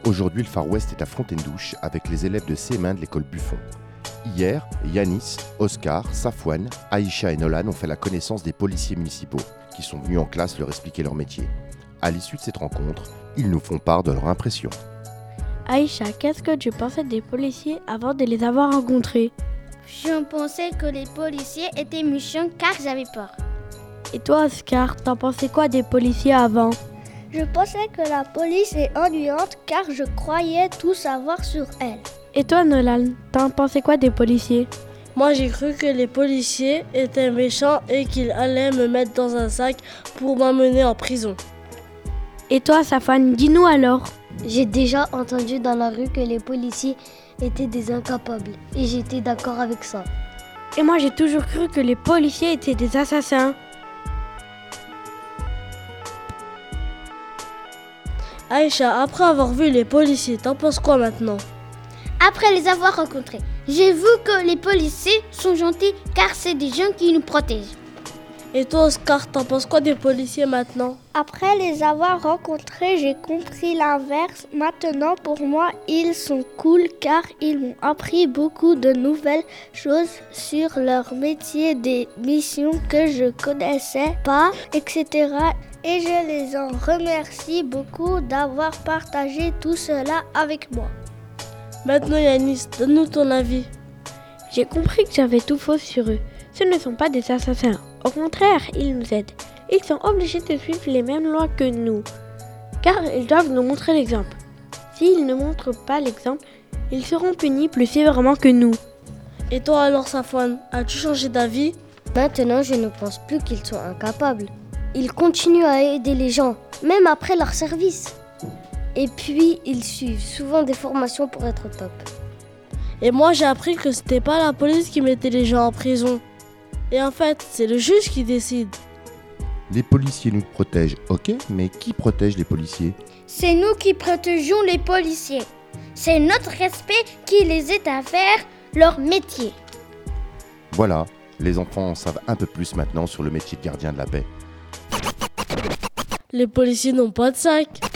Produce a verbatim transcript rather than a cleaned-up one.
Aujourd'hui, le Far West est à Fontaine-Douche avec les élèves de C M un de l'école Buffon. Hier, Yanis, Oscar, Safwan, Aïcha et Nolan ont fait la connaissance des policiers municipaux qui sont venus en classe leur expliquer leur métier. À l'issue de cette rencontre, ils nous font part de leur impression. Aïcha, qu'est-ce que tu pensais des policiers avant de les avoir rencontrés? Je pensais que les policiers étaient méchants car j'avais peur. Et toi, Oscar, t'en pensais quoi des policiers avant? Je pensais que la police est ennuyante car je croyais tout savoir sur elle. Et toi, Nolan, t'en pensais quoi des policiers? Moi, j'ai cru que les policiers étaient méchants et qu'ils allaient me mettre dans un sac pour m'emmener en prison. Et toi, Safwan, dis-nous alors. J'ai déjà entendu dans la rue que les policiers étaient des incapables et j'étais d'accord avec ça. Et moi, j'ai toujours cru que les policiers étaient des assassins. Aïcha, après avoir vu les policiers, t'en penses quoi maintenant? Après les avoir rencontrés, j'ai vu que les policiers sont gentils car c'est des gens qui nous protègent. Et toi, Oscar, t'en penses quoi des policiers maintenant? Après les avoir rencontrés, j'ai compris l'inverse. Maintenant, pour moi, ils sont cool car ils m'ont appris beaucoup de nouvelles choses sur leur métier, des missions que je connaissais pas, et cetera. Et je les en remercie beaucoup d'avoir partagé tout cela avec moi. Maintenant, Yanis, donne-nous ton avis. J'ai compris que j'avais tout faux sur eux. Ce ne sont pas des assassins. Au contraire, ils nous aident. Ils sont obligés de suivre les mêmes lois que nous, car ils doivent nous montrer l'exemple. S'ils ne montrent pas l'exemple, ils seront punis plus sévèrement que nous. Et toi alors, Safwan, as-tu changé d'avis? Maintenant, je ne pense plus qu'ils sont incapables. Ils continuent à aider les gens, même après leur service. Et puis, ils suivent souvent des formations pour être top. Et moi, j'ai appris que c'était pas la police qui mettait les gens en prison. Et en fait, c'est le juge qui décide. Les policiers nous protègent, ok, mais qui protège les policiers? C'est nous qui protégeons les policiers. C'est notre respect qui les aide à faire leur métier. Voilà, les enfants en savent un peu plus maintenant sur le métier de gardien de la paix. Les policiers n'ont pas de sac.